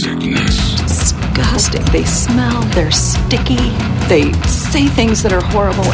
sickness. Disgusting. They smell. They're sticky. They say things that are horrible.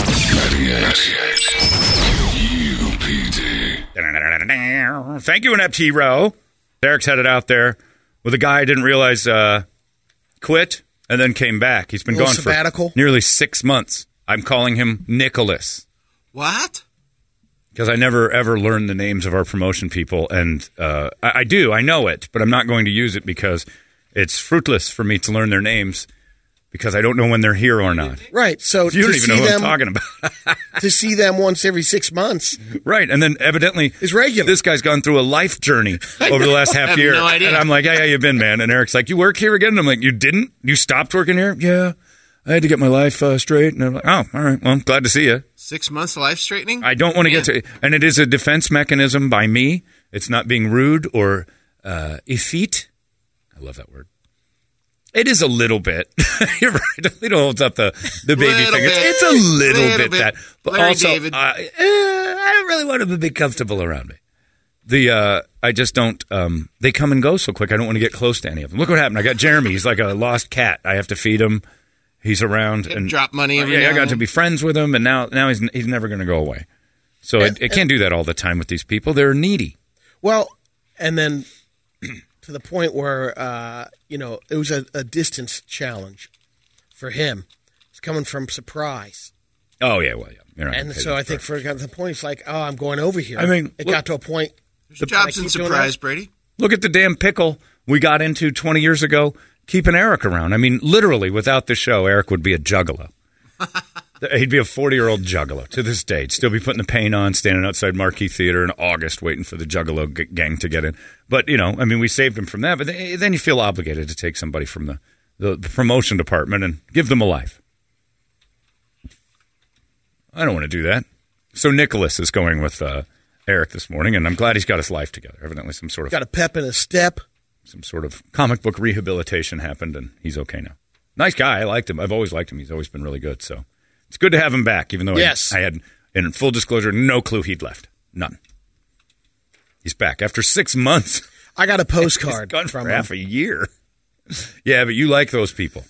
98 UPD. Thank you, Inept Hero. Derek's headed out there with a guy I didn't realize quit and then came back. He's been gone sabbatical? for nearly 6 months. I'm calling him Nicholas. What? Because I never, ever learned the names of our promotion people. And I do. I know it. But I'm not going to use it because it's fruitless for me to learn their names because I don't know when they're here or not. Right. So You don't even know who I'm talking about. to see them once every 6 months. Right. And then evidently is regular. This guy's gone through a life journey over the last half year. No idea. And I'm like, yeah, you been, man? And Eric's like, you work here again? And I'm like, you didn't? You stopped working here? Yeah. I had to get my life straight. And I'm like, oh, all right. Well, I'm glad to see you. 6 months of life straightening? I don't want to get to – and it is a defense mechanism by me. It's not being rude or effete. I love that word. It is a little bit. You're right. Lito holds up the baby finger. It's a little bit that. But Larry also, David. I don't really want them to be comfortable around me. I just don't they come and go so quick. I don't want to get close to any of them. Look what happened. I got Jeremy. He's like a lost cat. I have to feed him. He's around and drop money every now I and got then. to be friends with him, and now he's never going to go away. So I can't do that all the time with these people. They're needy. Well, and then to the point where it was a distance challenge for him. It's coming from Surprise. Oh yeah, well yeah. You're not And gonna pay so them I think for it. for the point, it's like, oh, I'm going over here. I mean, it look- got to a point. There's jobs in Surprise, Brady. Look at the damn pickle we got into 20 years ago, keeping Eric around. I mean, literally, without the show, Eric would be a juggalo. He'd be a 40-year-old juggalo to this day. He'd still be putting the paint on, standing outside Marquee Theater in August, waiting for the juggalo gang to get in. But, we saved him from that. But then you feel obligated to take somebody from the promotion department and give them a life. I don't want to do that. So Nicholas is going with Eric this morning, and I'm glad he's got his life together. Evidently some sort of... Got a pep in his step. Some sort of comic book rehabilitation happened, and he's okay now. Nice guy. I liked him. I've always liked him. He's always been really good. So it's good to have him back, even though I had, in full disclosure, no clue he'd left. None. He's back. After 6 months. I got a postcard He's gone from for him. half a year. Yeah, but you like those people.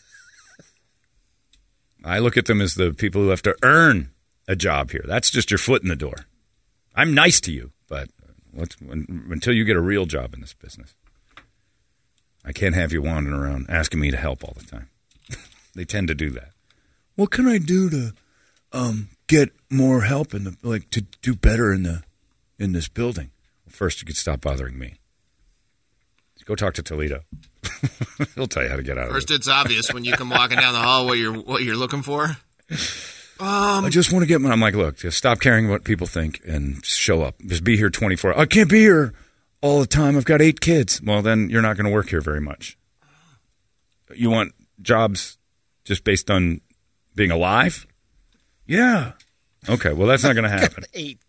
I look at them as the people who have to earn a job here. That's just your foot in the door. I'm nice to you, but until you get a real job in this business, I can't have you wandering around asking me to help all the time. They tend to do that. What can I do to get more help to do better in this building? Well, first, you could stop bothering me. Go talk to Toledo. He'll tell you how to get out of it. First, it's obvious when you come walking down the hall what you're looking for. I just want to get my... I'm like, look, just stop caring what people think and show up. Just be here 24 hours. I can't be here all the time. I've got 8 kids. Well, then you're not going to work here very much. You want jobs just based on being alive? Yeah. Okay, well, that's not going to happen. 8.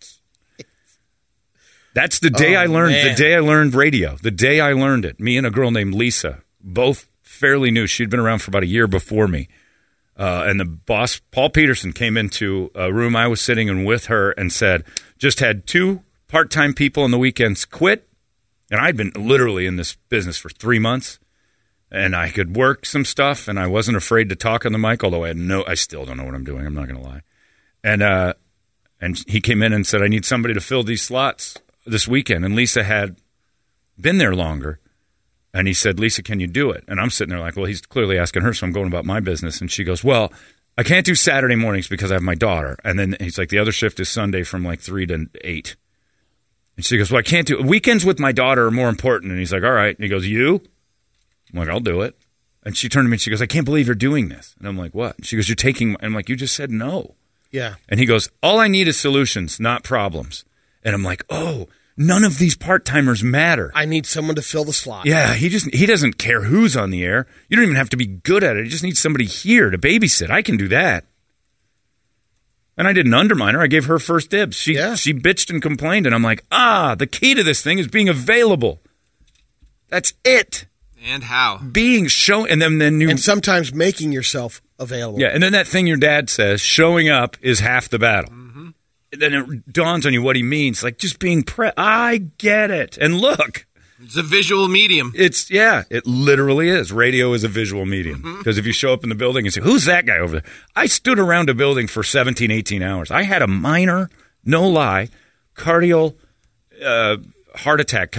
That's the day I learned. Man. The day I learned radio. The day I learned it. Me and a girl named Lisa, both fairly new. She'd been around for about a year before me. And the boss, Paul Peterson, came into a room I was sitting in with her and said, just had 2 part-time people on the weekends quit. And I'd been literally in this business for 3 months. And I could work some stuff, and I wasn't afraid to talk on the mic, although I still don't know what I'm doing. I'm not going to lie. And he came in and said, I need somebody to fill these slots this weekend. And Lisa had been there longer. And he said, Lisa, can you do it? And I'm sitting there like, well, he's clearly asking her, so I'm going about my business. And she goes, well, I can't do Saturday mornings because I have my daughter. And then he's like, the other shift is Sunday from like 3 to 8. And she goes, well, I can't do it. Weekends with my daughter are more important. And he's like, all right. And he goes, you? I'm like, I'll do it. And she turned to me and she goes, I can't believe you're doing this. And I'm like, what? And she goes, you're taking – I'm like, you just said no. Yeah. And he goes, all I need is solutions, not problems. And I'm like, oh, none of these part-timers matter. I need someone to fill the slot. Yeah, he doesn't care who's on the air. You don't even have to be good at it. You just need somebody here to babysit. I can do that. And I didn't undermine her. I gave her first dibs. She bitched and complained, and I'm like, the key to this thing is being available. That's it. And how? Being shown, and then you... And sometimes making yourself available. Yeah, and then that thing your dad says, showing up is half the battle. Mm-hmm. Then it dawns on you what he means. Like, just being I get it. And look, It's a visual medium. It literally is. Radio is a visual medium. Because if you show up in the building and say, who's that guy over there? I stood around a building for 17, 18 hours. I had a minor, no lie, cardiac heart attack.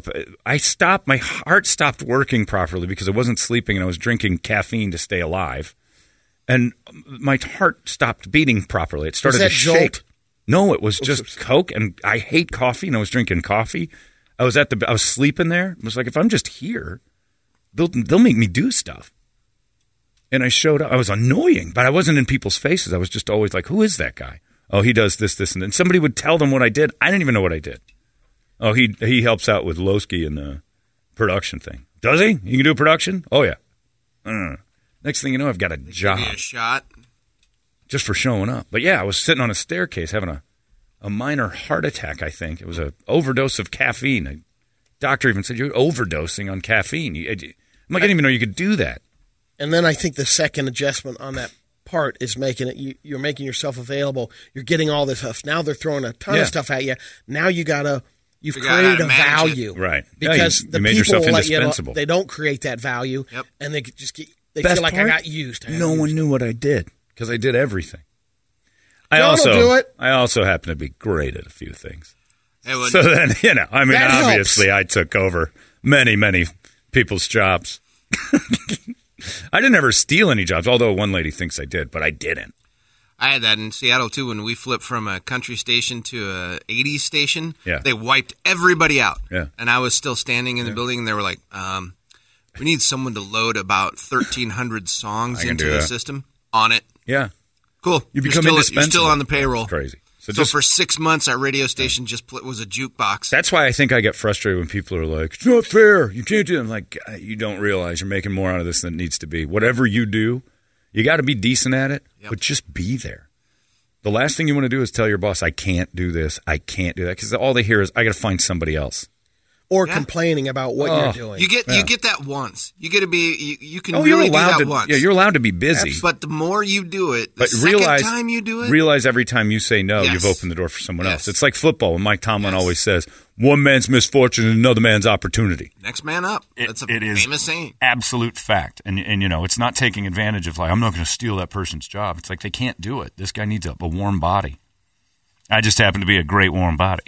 My heart stopped working properly because I wasn't sleeping and I was drinking caffeine to stay alive. And my heart stopped beating properly. It started to shake. Jolt? No, it was just Coke, and I hate coffee, and I was drinking coffee. I was sleeping there. It was like, if I'm just here, they'll make me do stuff. And I showed up. I was annoying, but I wasn't in people's faces. I was just always like, who is that guy? Oh, he does this, and then somebody would tell them what I did. I didn't even know what I did. Oh, he helps out with Lowski and the production thing. Does he? You can do production? Oh, yeah. Next thing you know, I've got a job. Give you a shot. Just for showing up. But yeah, I was sitting on a staircase having a minor heart attack, I think. It was an overdose of caffeine. A doctor even said, you're overdosing on caffeine. I'm like, I didn't even know you could do that. And then I think the second adjustment on that part is making it, you're making yourself available. You're getting all this stuff. Now they're throwing a ton of stuff at you. Now you've created a value. Right. Because you the made people yourself will let you know, indispensable. they don't create that value. Yep. And they just they Best feel like part, I got used. No one knew what I did because I did everything. John will do it. I also happen to be great at a few things. Hey, well, So then, That obviously helps. I took over many, many people's jobs. I didn't ever steal any jobs, although one lady thinks I did, but I didn't. I had that in Seattle, too, when we flipped from a country station to a 80s station. Yeah. They wiped everybody out. Yeah. And I was still standing in the building, and they were like, we need someone to load about 1,300 songs I can into do the that. system. On it. Yeah. Cool. You become you're indispensable. still on the payroll. Crazy. So for 6 months, our radio station was a jukebox. That's why I think I get frustrated when people are like, it's not fair. You can't do it. I'm like, you don't realize you're making more out of this than it needs to be. Whatever you do, you got to be decent at it, but just be there. The last thing you want to do is tell your boss, I can't do this, I can't do that, because all they hear is, I got to find somebody else. Or complaining about what you're doing. You get that once. You get to be. You can you're really do allowed that to. once. Yeah, you're allowed to be busy. But the more you do it, the But second time you do it, realize every time you say no, Yes. you've opened the door for someone else. Yes. It's like football. When Mike Tomlin Yes. always says, one man's misfortune is another man's opportunity. next man up. That's a It is famous saying. absolute fact. And it's not taking advantage of like, I'm not going to steal that person's job. It's like they can't do it. This guy needs a warm body. I just happen to be a great warm body.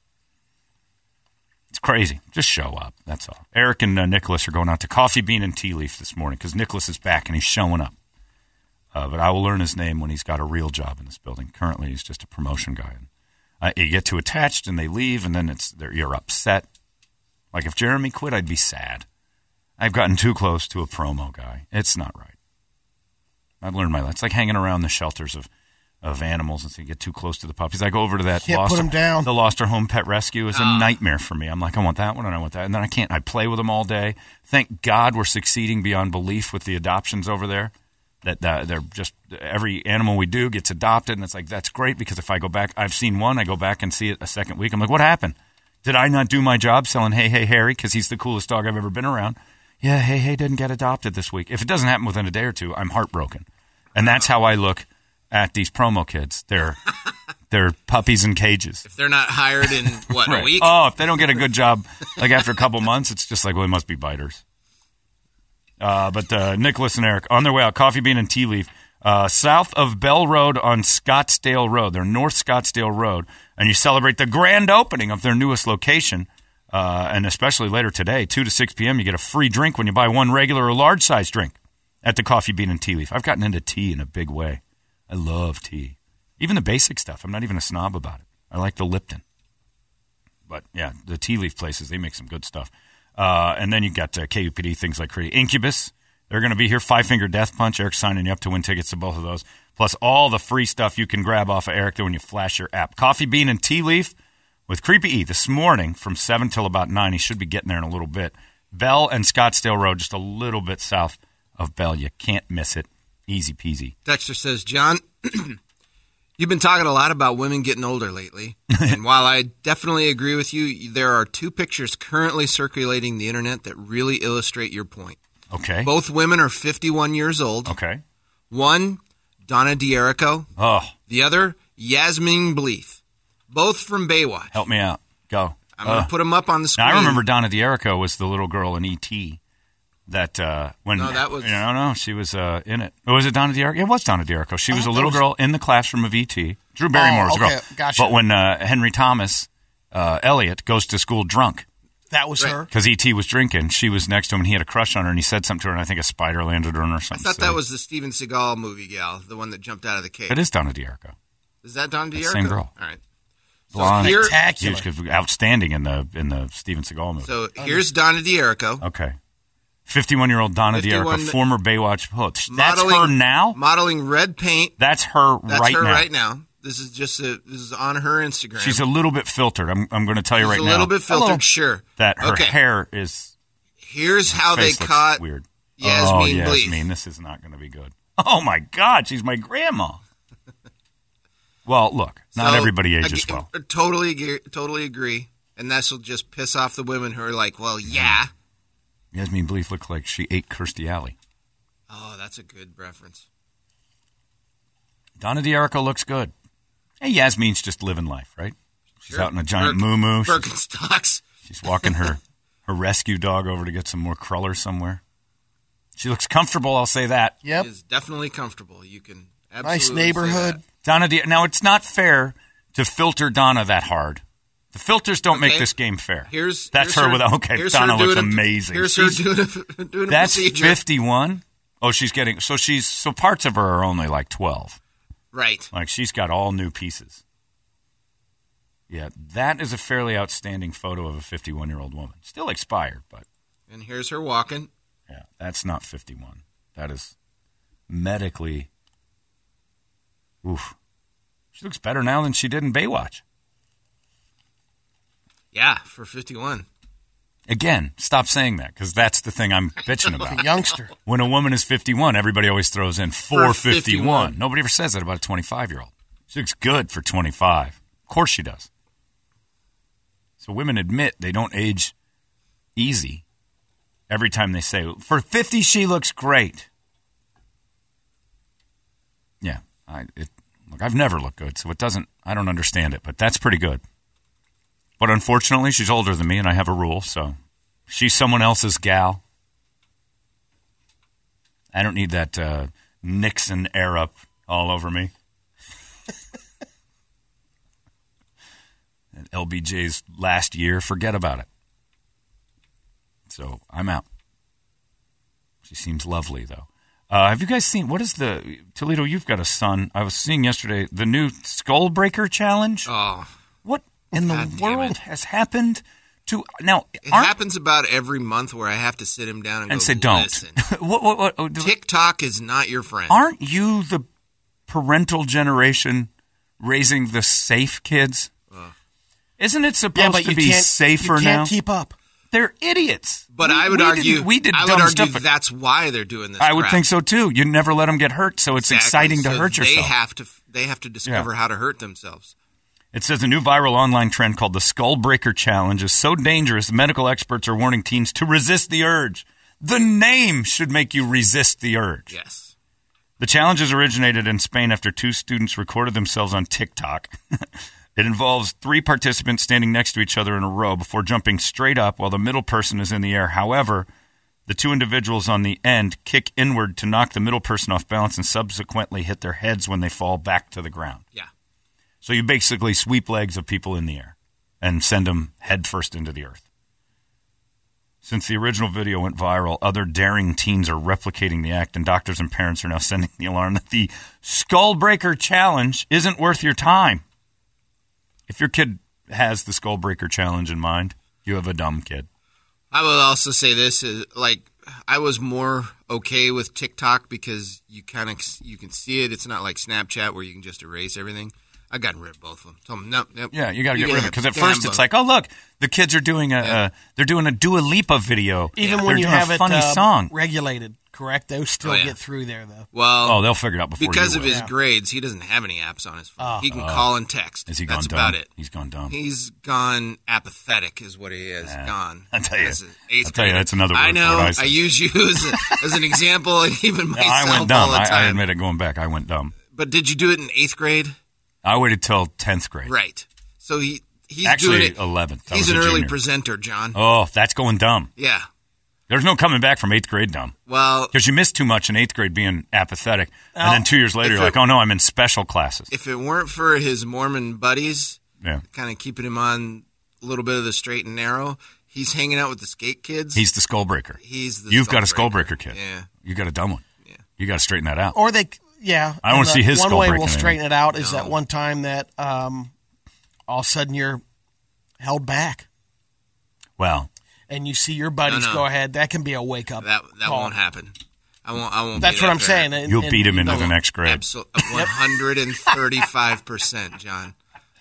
It's crazy. Just show up. That's all. Eric and Nicholas are going out to Coffee Bean and Tea Leaf this morning because Nicholas is back and he's showing up. But I will learn his name when he's got a real job in this building. Currently, he's just a promotion guy. You get too attached and they leave, and then you're upset. Like if Jeremy quit, I'd be sad. I've gotten too close to a promo guy. It's not right. I've learned my lesson. It's like hanging around the shelters of animals and so you get too close to the puppies. I go over to that Can't put them down. The Lost Our Home Pet Rescue is a nightmare for me. I'm like, I want that one and I want that. And then I can't. I play with them all day. Thank God we're succeeding beyond belief with the adoptions over there. That they're just every animal we do gets adopted. And it's like, that's great because if I go back, I've seen one. I go back and see it a second week. I'm like, what happened? Did I not do my job selling Hey Hey Harry because he's the coolest dog I've ever been around? Yeah, Hey Hey didn't get adopted this week. If it doesn't happen within a day or two, I'm heartbroken. And that's how I look at these promo kids. They're puppies in cages. If they're not hired in, Right. a week? Oh, if they don't get a good job, like after a couple months, it's just like, well, they must be biters. But Nicholas and Eric, on their way out, Coffee Bean and Tea Leaf, south of Bell Road on Scottsdale Road. They're North Scottsdale Road. And you celebrate the grand opening of their newest location. And especially later today, 2 to 6 p.m., you get a free drink when you buy one regular or large-size drink at the Coffee Bean and Tea Leaf. I've gotten into tea in a big way. I love tea. Even the basic stuff. I'm not even a snob about it. I like the Lipton. But, yeah, the Tea Leaf places, they make some good stuff. And then you got KUPD, things like Incubus. They're going to be here. Five Finger Death Punch. Eric's signing you up to win tickets to both of those. Plus all the free stuff you can grab off of Eric there when you flash your app. Coffee Bean and Tea Leaf with Creepy E this morning from 7 till about 9. He should be getting there in a little bit. Bell and Scottsdale Road, just a little bit south of Bell. You can't miss it. Easy peasy. Dexter says, John, you've been talking a lot about women getting older lately. And while I definitely agree with you, there are two pictures currently circulating the internet that really illustrate your point. Okay. Both women are 51 years old. Okay. One, Donna D'Errico. Oh, The other, Yasmin Bleeth. Both from Baywatch. help me out. Go. I'm going to put them up on the screen. Now, I remember Donna D'Errico was the little girl in E.T. that when No, that was... no, she was in it. Or was it Donna D'Errico? It was Donna D'Errico. She was a little girl in the classroom of E.T. Drew Barrymore's girl. Gotcha. But when Henry Thomas Elliot goes to school drunk, that was her. because E.T. was drinking, she was next to him and he had a crush on her and he said something to her and I think a spider landed on her or something. I thought that was the Steven Seagal movie gal, the one that jumped out of the cave. It is Donna D'Errico. Is that Donna D'Errico? Same girl. All right. Blonde, here- huge, outstanding in the Steven Seagal movie. So here's Donna D'Errico. Okay. 51-year-old Donna 51 D'Errico, former Baywatch host. That's modeling- her now? Modeling red paint. That's her That's right her now. right now. This is on her Instagram. She's a little bit filtered. I'm going to tell you She's right now. a little bit filtered, sure. That her Okay. hair is Here's how they face looks caught weird. Yasmin Bleeth. Yasmin, this is not going to be good. Oh my God, she's my grandma. Well, look, not So, everybody ages again, well. Totally agree. And this will just piss off the women who are like, well, yeah. Yasmin Bleeth looks like she ate Kirstie Alley. Oh, that's a good reference. Donna D'Errico looks good. Hey, Yasmin's just living life, right? She's Sure. out in a giant moo-moo. Birkenstocks. She's walking her rescue dog over to get some more crullers somewhere. She looks comfortable, I'll say that. Yep. Is definitely comfortable. You can absolutely Nice say neighborhood. that. Now, it's not fair to filter Donna that hard. The filters don't make Okay. this game fair. Here's her with okay. here's Donna her looks doing amazing. Here's She's- her doing a That's procedure. 51. Oh, she's getting so parts of her are only like 12. Right. Like she's got all new pieces. Yeah, that is a fairly outstanding photo of a 51-year-old woman. Still expired, but And here's her walking. yeah, that's not 51. That is medically. Oof. She looks better now than she did in Baywatch. Yeah, for 51. Again, stop saying that because that's the thing I'm bitching about. Youngster. When a woman is 51, everybody always throws in for 51. 51. Nobody ever says that about a 25-year-old. She looks good for 25. Of course she does. So women admit they don't age easy every time they say, for 50, she looks great. Yeah. Look, I've never looked good, so I don't understand it, but that's pretty good. But unfortunately, she's older than me, and I have a rule, so she's someone else's gal. I don't need that Nixon air up all over me. And LBJ's last year, forget about it. So I'm out. She seems lovely, though. Have you guys seen, Toledo, you've got a son. I was seeing yesterday the new Skull Breaker Challenge. Oh, What in the God damn world it. has happened to, now, it happens about every month where I have to sit him down and go, say don't. listen. what, TikTok is not your friend. aren't you the parental generation raising the safe kids? Isn't it supposed to be safer you can't now? keep up. They're idiots. But I would argue, we did I dumb would argue stuff. But that's why they're doing this. I would crap. think so too. You never let them get hurt, so it's Exactly. exciting to So hurt yourself. They have to discover how to hurt themselves. It says a new viral online trend called the Skull Breaker Challenge is so dangerous, medical experts are warning teens to resist the urge. The name should make you resist the urge. Yes. The challenge has originated in Spain after 2 students recorded themselves on TikTok. It involves 3 participants standing next to each other in a row before jumping straight up while the middle person is in the air. However, the 2 individuals on the end kick inward to knock the middle person off balance and subsequently hit their heads when they fall back to the ground. Yeah. So you basically sweep legs of people in the air and send them head first into the earth. Since the original video went viral, other daring teens are replicating the act, and doctors and parents are now sending the alarm that the Skull Breaker Challenge isn't worth your time. If your kid has the Skull Breaker Challenge in mind, you have a dumb kid. I will also say this: I was more okay with TikTok because you can see it. It's not like Snapchat where you can just erase everything. I've gotten rid of both of them. Told them, nope. Yeah, you got to get rid of it because at You can first have it's both. like, oh look, the kids are doing a Dua Lipa video. Even They're when you doing have a it funny song. regulated, correct? They'll still Oh, yeah. get through there, though. Well, Oh, they'll figure it out before because you of will. his grades, he doesn't have any apps on his phone. Oh. He can call and text. Has he gone That's dumb? about it. He's gone dumb. He's gone apathetic, is what he is. Gone. I tell you. As an eighth I'll tell you, grader. that's another word I know. for it, I say. I use you as an example, and even myself I went dumb. all the I time. admit it. Going back, I went dumb. But did you do it in 8th grade? I waited till 10th grade. Right. So He's Actually, doing it. 11th. I He's was an a early junior. presenter, John. Oh, that's going dumb. Yeah. There's no coming back from 8th grade dumb. Well, Because you missed too much in 8th grade being apathetic. And then 2 years later, you're like, oh, no, I'm in special classes. if it weren't for his Mormon buddies Yeah. kind of keeping him on a little bit of the straight and narrow, he's hanging out with the skate kids. He's the skull breaker. You've got a skull breaker kid. Yeah. You got a dumb one. Yeah. You got to straighten that out. Or they, yeah. I wanna and see his one skull way breaking we'll in. straighten it out is that one time that all of a sudden you're held back Well, and you see your buddies No. go ahead. That can be a wake up. That call. won't happen. I won't. That's be what I'm that saying. parent. you'll beat him into the next grade. Absolutely, 135%, John.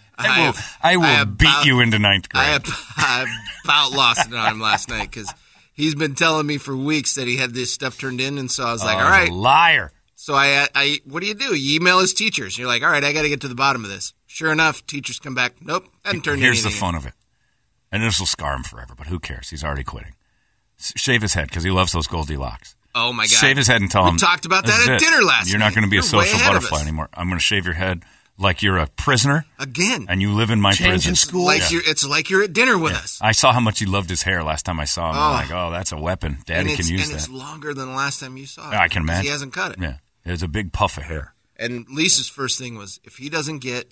I will beat you into 9th grade. I about lost it on him last night because he's been telling me for weeks that he had this stuff turned in, and so I was like, all He's right. a liar. So I what do? You email his teachers. You're like, all right, I got to get to the bottom of this. Sure enough, teachers come back. Nope, hadn't turned Here's the anything fun of it. And this will scar him forever, but who cares? He's already quitting. Shave his head because he loves those Goldilocks. Oh, my God. Shave his head and tell him. We talked about that "This is at it. dinner last You're night. not going to be a You're way social ahead of butterfly us." anymore. I'm going to shave your head like you're a prisoner Again. and you live in my Changing prison. school. It's like you're at dinner with us. I saw how much he loved his hair last time I saw him. I'm like, oh, that's a weapon. Daddy can use and it's that. longer than the last time you saw it. I can 'cause imagine. He hasn't cut it. Yeah. There's a big puff of hair. And Lisa's first thing was, if he doesn't get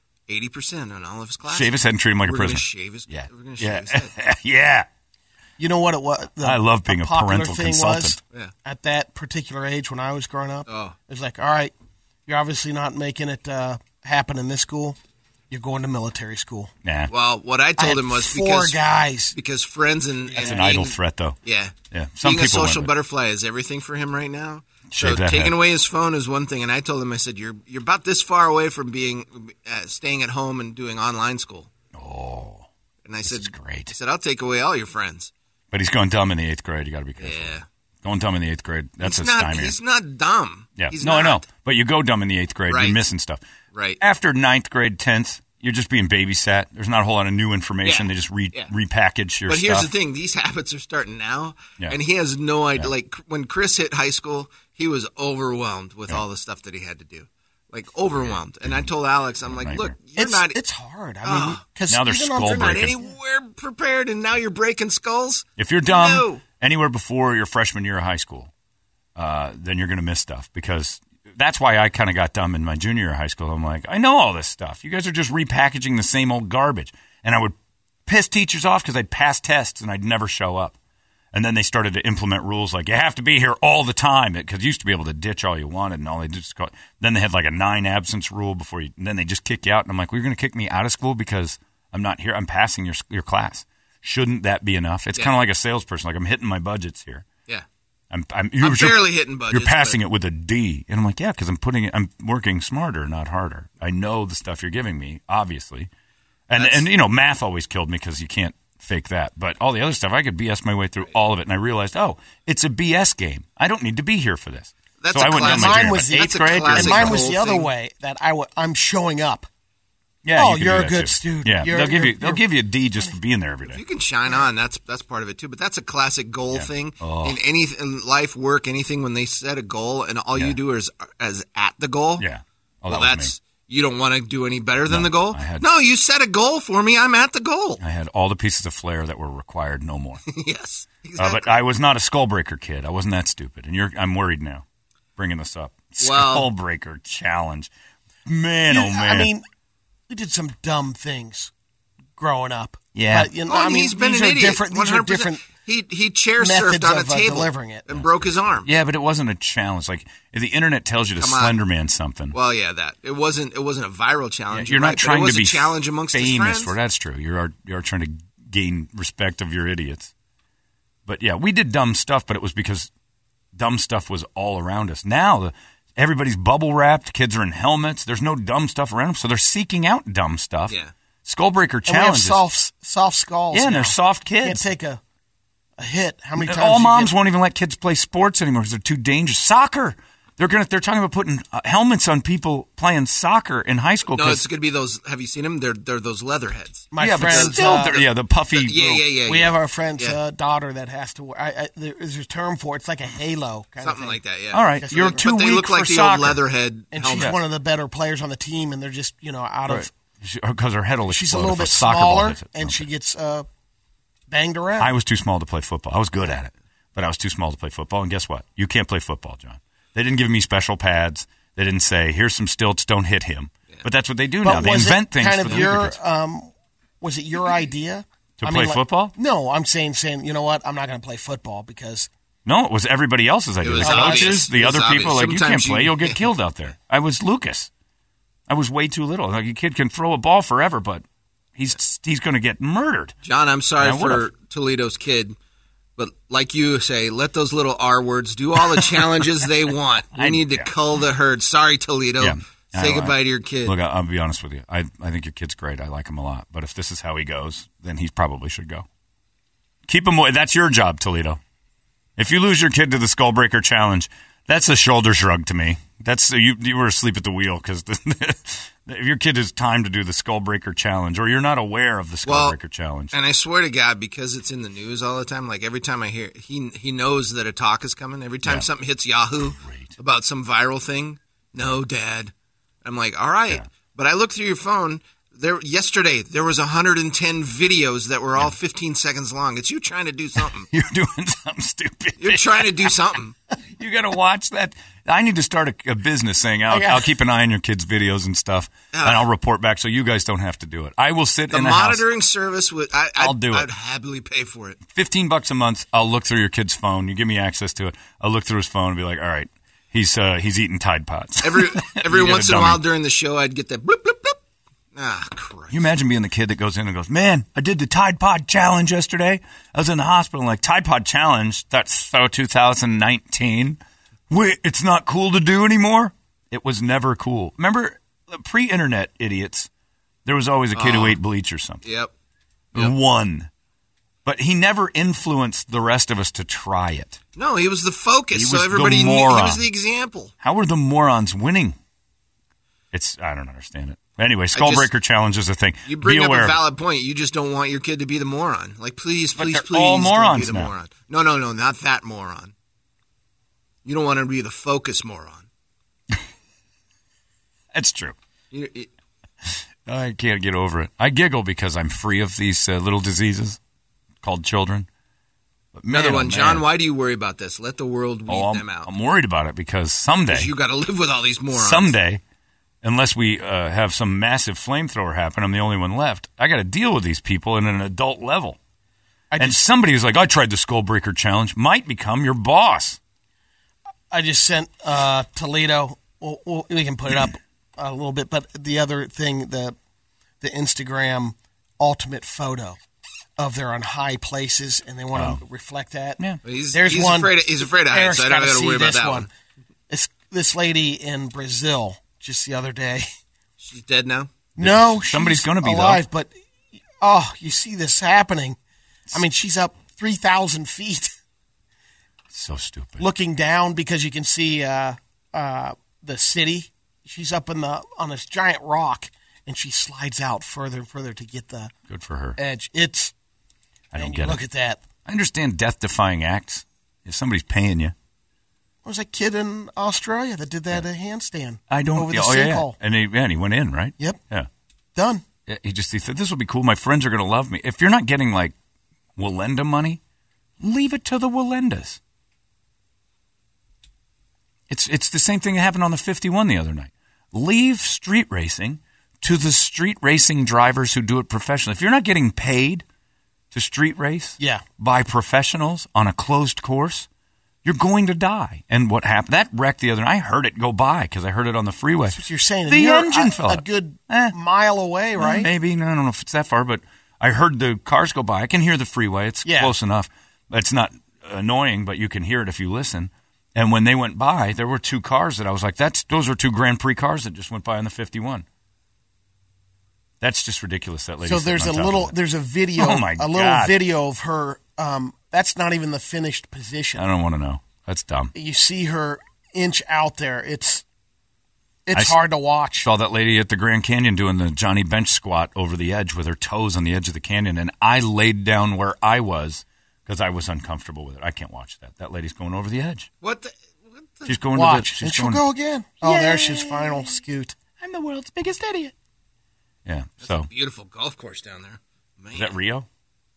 80% on all of his classes, Shave his head and treat him like a we're gonna prisoner. shave his, Yeah. We're going to shave Yeah. his head. Yeah. You know what it was? I love being a popular parental thing consultant. Was, Yeah. at that particular age when I was growing up, Oh. it was like, all right, you're obviously not making it happen in this school. You're going to military school. Nah. Well, what I I told had him was 4 guys. because friends and That's and an idle being- threat, though. Yeah. Yeah. Some Being a people social went with it. butterfly is everything for him right now. Shave So that taking head. away his phone is one thing, and I told him, I said, you're about this far away from being staying at home and doing online school. Oh. And I said, is great. I said, I'll take away all your friends. But he's going dumb in the 8th grade. You got to be careful. Yeah. Going dumb in the 8th grade, that's He's a not, stymie. he's not dumb. Yeah. He's No, I know. not. But you go dumb in the 8th grade, Right. you're missing stuff. Right. After 9th grade, 10th, you're just being babysat. There's not a whole lot of new information. Yeah. They just Yeah. repackage your But stuff. here's the thing: these habits are starting now, Yeah. and he has no idea. Like when Chris hit high school, he was overwhelmed with all the stuff that he had to do, like overwhelmed. And I told Alex, I'm like, Nightmare. look, you're not. It's hard. I mean, because Now they're you're skull not breaking. anywhere prepared, and now you're breaking skulls. If you're dumb No. anywhere before your freshman year of high school, then you're going to miss stuff because that's why I kind of got dumb in my junior year of high school. I'm like, I know all this stuff. You guys are just repackaging the same old garbage. And I would piss teachers off because I'd pass tests and I'd never show up. And then they started to implement rules like you have to be here all the time because you used to be able to ditch all you wanted and all they just call. Then they had like a 9 absence rule before you. And then they just kick you out. And I'm like, well, you're going to kick me out of school because I'm not here. I'm passing your class. Shouldn't that be enough? It's kind of like a salesperson. Like I'm hitting my budgets here. Yeah, I'm barely hitting budgets. You're passing but- it with a D, and I'm like, yeah, because I'm working smarter, not harder. I know the stuff you're giving me, obviously, and you know, math always killed me because you can't fake that. But all the other stuff, I could BS my way through all of it, and I realized, oh, it's a BS game. I don't need to be here for this. That's so a I went down classic- my Mine junior, was but the- eighth that's a grade. classic and you're- mine was whole the other thing. way that I'm showing up. Yeah, Oh, you can you're do a that, good too. student. Yeah, You're- they'll give you a D just for being there every day. You can shine on. That's part of it too. But that's a classic goal thing in life, work, anything. When they set a goal and all you do is at the goal. Yeah, oh, Well, that was that's you don't want to do any better than No, the goal. No, you set a goal for me. I'm at the goal. me. I had all the pieces of flair that were required, no more. Yes, exactly. But I was not a skullbreaker kid. I wasn't that stupid, and I'm worried now, bringing this up. Well- Skullbreaker challenge, man, oh man. I mean, we did some dumb things growing up. Yeah. But, you know, Oh, I mean, he's been these an are idiot. different. These are 100%. different. He chair surfed methods on a of, table delivering it. and broke his arm. Yeah, but it wasn't a challenge. Like if the internet tells you to Come on. Slender Man something. Well, yeah, that it wasn't a viral challenge. You're not right, but trying it was to be a challenge amongst his famous friends. for that's true. You are trying to gain respect of your idiots. But yeah, we did dumb stuff, but it was because dumb stuff was all around us. Now everybody's bubble wrapped. Kids are in helmets. There's no dumb stuff around them, so they're seeking out dumb stuff. Yeah. Skullbreaker And we have challenges. soft skulls. Yeah, and now. they're soft You can't kids. take a hit. How many times? All you moms get- won't even let kids play sports anymore because they're too dangerous. Soccer. They're talking about putting helmets on people playing soccer in high school. No, 'cause- it's going to be those. Have you seen them? They're those leather heads. My yeah, but friends. still, the puffy. Yeah. We have our friend's Yeah. daughter that has to wear. There's a term for it. It's like a halo kind of Something thing. like that. Yeah. All right, Just you're like- too But they weak look for like the soccer. old leatherhead And helmet. she's one of the better players on the team, and they're just out of Because her head will She's explode a little if bit soccer ball smaller, hits it. and she gets banged around. I was too small to play football. I was good at it, but I was too small to play football. And guess what? You can't play football, John. They didn't give me special pads. They didn't say, here's some stilts, don't hit him. Yeah. But that's what they do now. They invent things kind for of the your, kids. was it your idea? To play football? No, I'm saying, you know what? I'm not going to play football because... No, it was everybody else's idea. The coaches, the other people, like, you can't play. You'll get killed out there. I was Lucas. I was way too little. Like, a kid can throw a ball forever, but he's going to get murdered. John, I'm sorry for Toledo's kid, but like you say, let those little R words do all the challenges they want. We need to cull the herd. Sorry, Toledo. Yeah. Say goodbye to your kid. Look, I'll be honest with you. I think your kid's great. I like him a lot. But if this is how he goes, then he probably should go. Keep him away. That's your job, Toledo. If you lose your kid to the Skullbreaker Challenge, that's a shoulder shrug to me. That's you were asleep at the wheel because if your kid has time to do the Skullbreaker Challenge, or you're not aware of the Skullbreaker Challenge. And I swear to God, because it's in the news all the time, like every time I hear, he knows that a talk is coming. Every time something hits Yahoo about some viral thing, no, Dad. I'm like, all right. Yeah. But I look through your phone. Yesterday, there was 110 videos that were all 15 seconds long. It's you trying to do something. You're doing something stupid. You're trying to do something. You got to watch that. I need to start a business saying, I'll keep an eye on your kids' videos and stuff, and I'll report back so you guys don't have to do it. I will sit in the monitoring house. Service. I'll do it. I'd happily pay for it. $15 a month. I'll look through your kid's phone. You give me access to it. I'll look through his phone and be like, all right, he's eating Tide Pods. Every once in a while during the show, I'd get that bloop, bloop, bloop. Ah, Christ. You imagine being the kid that goes in and goes, man, I did the Tide Pod Challenge yesterday. I was in the hospital and like, Tide Pod Challenge, that's so 2019. Wait, it's not cool to do anymore? It was never cool. Remember, pre-internet idiots, there was always a kid who ate bleach or something. Yep. One. But he never influenced the rest of us to try it. No, he was the focus, so everybody knew he was the example. How were the morons winning? I don't understand it. Anyway, Skullbreaker Challenge is a thing. You bring up a valid point. You just don't want your kid to be the moron. Like, please, all don't morons be the moron. No, not that moron. You don't want to be the focus moron. That's true. I can't get over it. I giggle because I'm free of these little diseases called children. But another one, John, why do you worry about this? Let the world weed them out. I'm worried about it because someday... you got to live with all these morons. Someday... Unless we have some massive flamethrower happen, I'm the only one left. I got to deal with these people in an adult level. And somebody who's like, I tried the Skullbreaker Challenge, might become your boss. I just sent Toledo. We can put it up a little bit, but the other thing, the Instagram ultimate photo of they're on high places and they want to reflect that. Yeah. He's afraid of heights, so I don't have to worry about that one. This lady in Brazil. Just the other day. She's dead now? No. Somebody's going to be alive, but you see this happening. I mean, she's up 3,000 feet. So stupid. Looking down because you can see the city. She's up on this giant rock, and she slides out further and further to get the good for her edge. I don't get it. Look at that. I understand death-defying acts. If somebody's paying you. There was a kid in Australia that did that handstand. Over the sinkhole. And he went in, right? Yep. Yeah. Done. Yeah, he said, this will be cool. My friends are going to love me. If you're not getting, like, Wallenda money, leave it to the Wallendas. It's the same thing that happened on the 51 the other night. Leave street racing to the street racing drivers who do it professionally. If you're not getting paid to street race by professionals on a closed course, you're going to die. And what happened? That wreck the other night, I heard it go by because I heard it on the freeway. That's what you're saying. The engine fell a good mile away, right? Maybe. I don't know if it's that far, but I heard the cars go by. I can hear the freeway. It's close enough. It's not annoying, but you can hear it if you listen. And when they went by, there were two cars that I was like, those are two Grand Prix cars that just went by on the 51. That's just ridiculous, that lady. So there's a video, video of her. That's not even the finished position. I don't want to know. That's dumb. You see her inch out there. It's hard to watch. Saw that lady at the Grand Canyon doing the Johnny Bench squat over the edge with her toes on the edge of the canyon, and I laid down where I was because I was uncomfortable with it. I can't watch that. That lady's going over the edge. What the? She's going watch. to the... She'll go again. Oh, there's his final scoot. I'm the world's biggest idiot. Yeah. So Beautiful golf course down there. Man. is that Rio?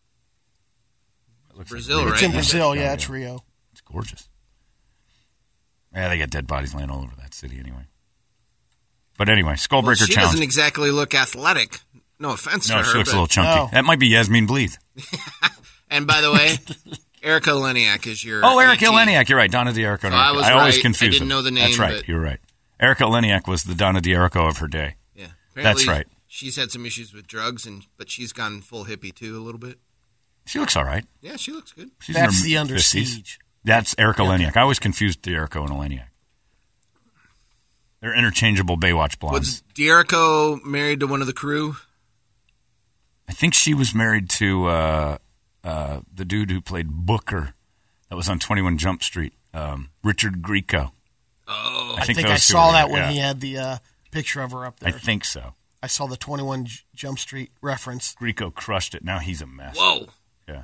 It looks Brazil, like Rio. It's in right? Brazil. Yeah, it's Rio. It's gorgeous. Yeah, they got dead bodies laying all over that city anyway. But anyway, Skullbreaker Well, she Challenge. doesn't exactly look athletic. No offense to No, her. she looks a but- little chunky. No. That might be Yasmin Bleeth. And by the way, Erica Leniak is your Oh, Erica AT. Aleniak. You're right. Donna D'Errico. So I was always right. confuse I didn't them. know the name, That's right. but- You're right. Erica Aleniak was the Donna D'Errico of her day. Yeah, That's apparently right. She's had some issues with drugs, but she's gone full hippie too a little bit. She looks all right. Yeah, she looks good. She's in That's her the Under 50s. Siege. That's Erica Leniak. I always confused D'Errico and Leniak. They're interchangeable Baywatch blondes. Was D'Errico married to one of the crew? I think she was married to the dude who played Booker that was on 21 Jump Street, Richard Grieco. Oh, I think I those two saw were that together. when Yeah. he had the picture of her up I there. think so. I saw the 21 Jump Street reference. Grieco crushed it. Now he's a mess. whoa! Yeah.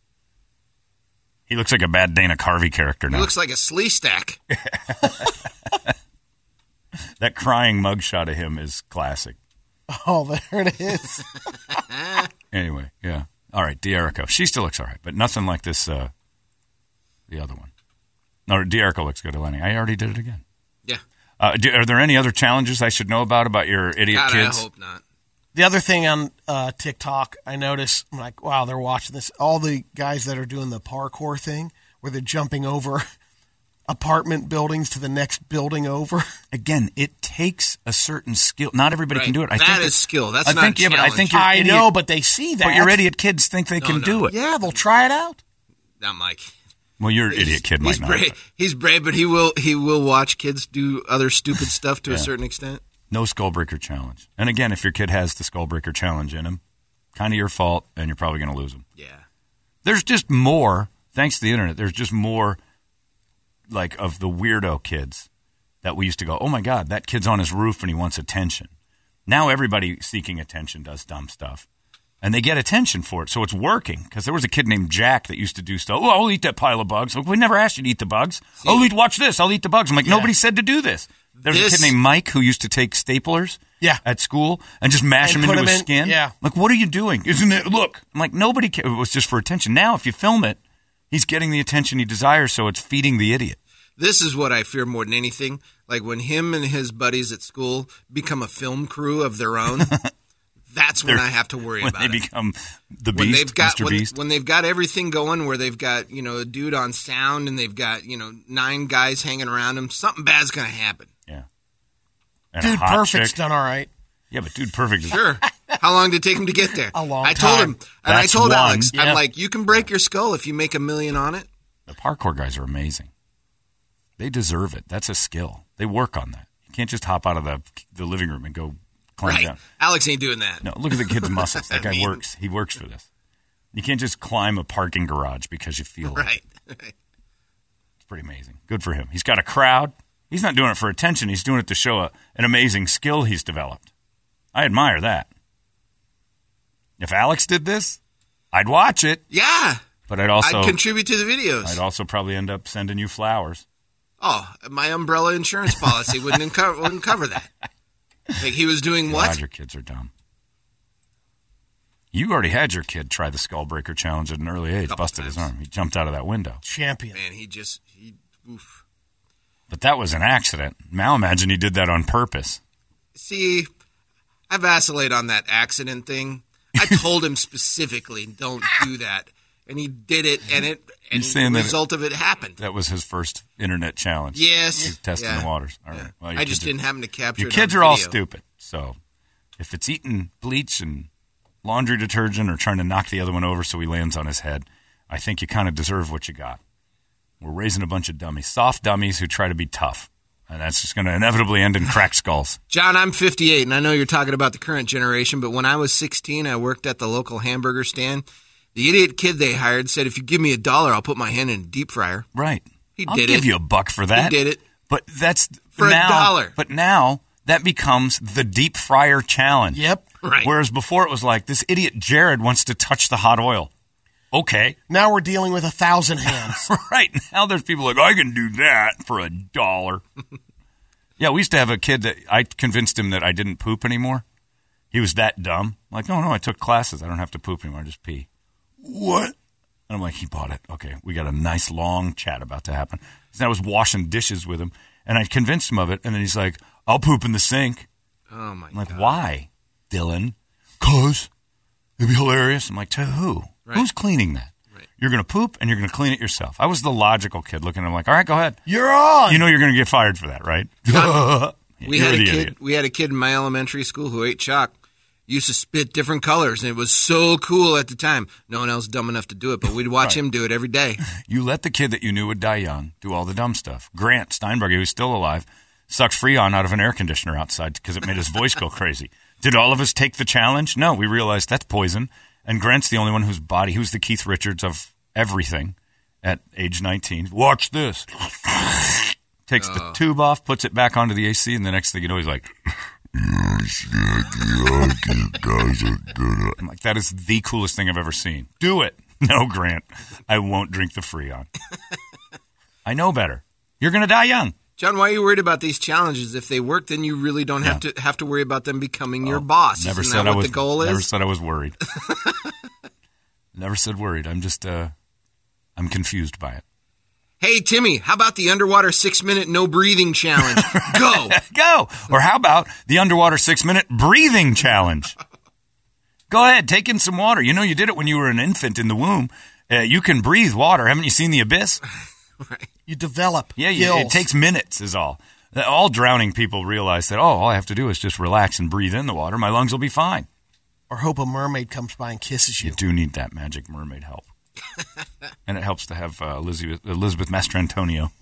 He looks like a bad Dana Carvey character He now. looks like a slee stack. That crying mugshot of him is classic. Oh, there it is. Anyway, yeah. All right, D'Errico. She still looks all right, but nothing like this, the other one. No, D'Errico looks good, Eleni. I already did it again. Yeah. Are there any other challenges I should know about your idiot God, kids? I hope not. The other thing on TikTok, I noticed, I'm like, wow, they're watching this. All the guys that are doing the parkour thing, where they're jumping over apartment buildings to the next building over. Again, it takes a certain skill. Not everybody can do it. I That think is skill. That's I not think, a yeah, but I challenge. think your I idiot, know, but they see that. but your idiot kids think they can no. do it. Yeah, they'll try it out. Oh, Not Mike. Well, your idiot kid might He's not. brave. He's brave, but he will watch kids do other stupid stuff to a certain extent. No Skullbreaker Challenge. And again, if your kid has the Skullbreaker Challenge in him, kind of your fault, and you're probably going to lose him. Yeah. There's just more, thanks to the internet, there's just more, like, of the weirdo kids that we used to go, oh, my God, that kid's on his roof and he wants attention. Now everybody seeking attention does dumb stuff. And they get attention for it, so it's working. Because there was a kid named Jack that used to do stuff. Oh, I'll eat that pile of bugs. Like, we never asked you to eat the bugs. Watch this. I'll eat the bugs. I'm like, nobody said to do this. There's a kid named Mike who used to take staplers at school and just mash And them put into his them in- skin. yeah. Like, what are you doing? Isn't it? Look. I'm like, nobody cares. It was just for attention. Now, if you film it, he's getting the attention he desires, so it's feeding the idiot. This is what I fear more than anything. Like when him and his buddies at school become a film crew of their own. That's when I have to worry When about they it. become the When Beast, they've got Mr. Beast. when they've got everything going, where they've got a dude on sound and they've got 9 guys hanging around him, something bad's going to happen. Yeah. And a Dude hot Perfect's chick. done all right. Yeah, but Dude Perfect is Sure. How long did it take him to get there? A long I told time. him, and I That's told one. Alex, Yeah. I'm like, you can break your skull if you make $1 million on it. The parkour guys are amazing. They deserve it. That's a skill. They work on that. You can't just hop out of the living room and go climb Right. down. Alex ain't doing that. No, look at the kid's muscles. That guy I mean- works. He works for this. You can't just climb a parking garage because you feel it. Right. It's pretty amazing. Good for him. He's got a crowd. He's not doing it for attention. He's doing it to show an amazing skill he's developed. I admire that. If Alex did this, I'd watch it. Yeah. But I'd contribute to the videos. I'd also probably end up sending you flowers. Oh, my umbrella insurance policy wouldn't cover that. Like he was doing what? God, your kids are dumb. You already had your kid try the Skullbreaker Challenge at an early age. Couple Busted his times. arm. He jumped out of that window. Champion. Man, oof. But that was an accident. Now imagine he did that on purpose. See, I vacillate on that accident thing. I told him specifically, don't do that. And he did it, and saying the that result of it happened. That was his first internet challenge. Yes. He's testing Yeah. the waters. All Yeah. right. Well, your I just kids are- didn't happen to capture Your it kids on are all video. stupid. So if it's eating bleach and laundry detergent or trying to knock the other one over so he lands on his head, I think you kind of deserve what you got. We're raising a bunch of dummies, soft dummies who try to be tough. And that's just going to inevitably end in cracked skulls. John, I'm 58, and I know you're talking about the current generation, but when I was 16, I worked at the local hamburger stand. The idiot kid they hired said, if you give me $1, I'll put my hand in a deep fryer. Right. He did I'll give it. you $1 for that. He did it. But that's For now, $1. But now that becomes the deep fryer challenge. Yep. Right. Whereas before it was like, this idiot Jared wants to touch the hot oil. Okay. Now we're dealing with 1,000 hands. Right. Now there's people like, I can do that for $1. Yeah, we used to have a kid that I convinced him that I didn't poop anymore. He was that dumb. I'm like, no, I took classes. I don't have to poop anymore. I just pee. What? And I'm like, he bought it. Okay, we got a nice long chat about to happen. So I was washing dishes with him, and I convinced him of it. And then he's like, I'll poop in the sink. Oh, my I'm like, God. why, Dylan? 'Cause it'd be hilarious. I'm like, to who? Right. Who's cleaning that? Right. You're going to poop, and you're going to clean it yourself. I was the logical kid looking at him like, all right, go ahead. You're on. You know you're going to get fired for that, right? We You're had a the kid. idiot. We had a kid in my elementary school who ate chalk. Used to spit different colors, and it was so cool at the time. No one else dumb enough to do it, but we'd watch him do it every day. You let the kid that you knew would die young do all the dumb stuff. Grant Steinberger, who's still alive, sucked Freon out of an air conditioner outside because it made his voice go crazy. Did all of us take the challenge? No, we realized that's poison. And Grant's the only one who's the Keith Richards of everything at age 19. Watch this. Takes the tube off, puts it back onto the AC, and the next thing you know, he's like... I'm like, that is the coolest thing I've ever seen. Do it. No, Grant. I won't drink the Freon. I know better. You're going to die young. John, why are you worried about these challenges? If they work, then you really don't have to worry about them becoming your boss. Never Isn't said that I what was. the goal is? Never said I was worried. Never said worried. I'm just. I'm confused by it. Hey, Timmy, how about the underwater 6-minute no breathing challenge? Go. Go. Or how about the underwater 6-minute breathing challenge? Go ahead, take in some water. You know you did it when you were an infant in the womb. You can breathe water. Haven't you seen The Abyss? Right. You develop. Yeah, gills. it takes minutes is all. All drowning people realize that, all I have to do is just relax and breathe in the water. My lungs will be fine. Or hope a mermaid comes by and kisses you. You do need that magic mermaid help. And it helps to have Elizabeth Mastrantonio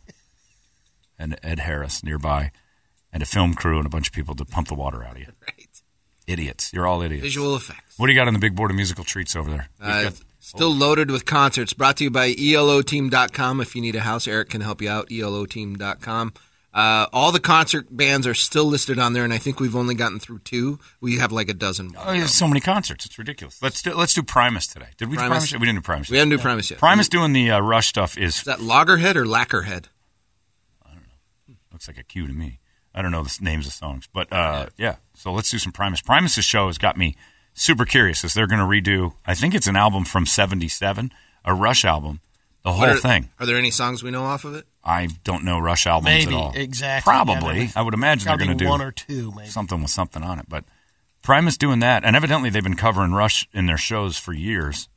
and Ed Harris nearby and a film crew and a bunch of people to pump the water out of you. Right. Idiots. You're all idiots. Visual effects. What do you got on the big board of musical treats over there? Still loaded with concerts. Brought to you by ELOteam.com. If you need a house, Eric can help you out. ELOteam.com. All the concert bands are still listed on there, and I think we've only gotten through 2. We have like a dozen more. Oh, there's so many concerts. It's ridiculous. Let's do Primus today. Did we do Primus? We didn't do Primus. We haven't do Primus yet. Primus doing the Rush stuff Is that Loggerhead or Lacquerhead? looks like a cue to me. I don't know the names of songs, but yeah. So let's do some Primus. Primus's show has got me super curious as they're going to redo, I think it's an album from 77, a Rush album, the whole thing. Are there any songs we know off of it? I don't know Rush albums Maybe, at all. exactly. Probably. Yeah, I would imagine they're going to do one or two, maybe. something with something on it. But Primus doing that, and evidently they've been covering Rush in their shows for years.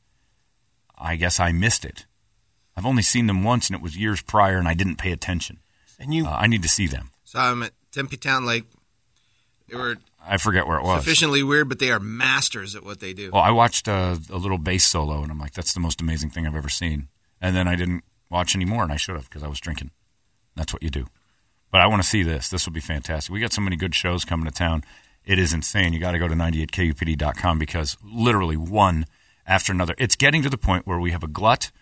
I guess I missed it. I've only seen them once, and it was years prior, and I didn't pay attention. And you, I need to see them. So I'm at Tempe Town Lake. They were I forget where it was. sufficiently weird, but they are masters at what they do. Well, I watched a little bass solo, and I'm like, that's the most amazing thing I've ever seen. And then I didn't watch any more, and I should have because I was drinking. That's what you do. But I want to see this. This will be fantastic. We got so many good shows coming to town. It is insane. You got to go to 98kupd.com because literally one after another. It's getting to the point where we have a glut.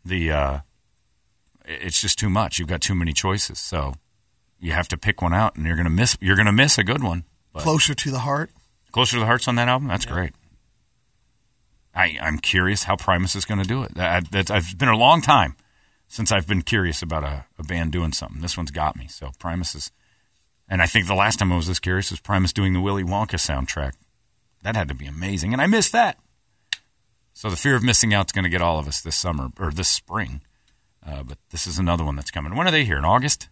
It's just too much. You've got too many choices. So you have to pick one out, and you're gonna miss a good one. But Closer to the Heart. Closer to the Heart's on that album? That's great. I'm curious how Primus is going to do it. It's been a long time since I've been curious about a band doing something. This one's got me. So Primus is... And I think the last time I was this curious was Primus doing the Willy Wonka soundtrack. That had to be amazing, and I missed that. So the fear of missing out is going to get all of us this summer, or this spring. But this is another one that's coming. When are they here? In August?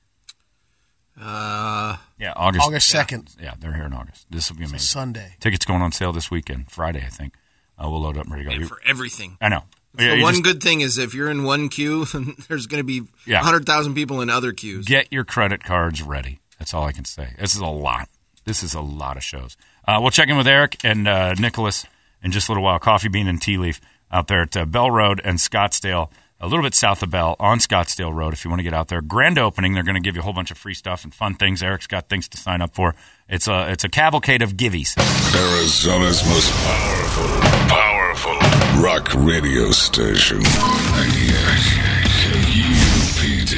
Yeah, August. August 2nd. Yeah, they're here in August. This will be amazing. Sunday. Tickets going on sale this weekend, Friday, I think. We'll load up and ready to go. And for everything. I know. The one good thing is if you're in one queue, there's going to be 100,000 people in other queues. Get your credit cards ready. That's all I can say. This is a lot. This is a lot of shows. We'll check in with Eric and Nicholas in just a little while. Coffee Bean and Tea Leaf out there at Bell Road and Scottsdale, a little bit south of Bell on Scottsdale Road if you want to get out there. Grand opening. They're going to give you a whole bunch of free stuff and fun things. Eric's got things to sign up for. It's a cavalcade of givvies. Arizona's most powerful rock radio station. 98 KUPD.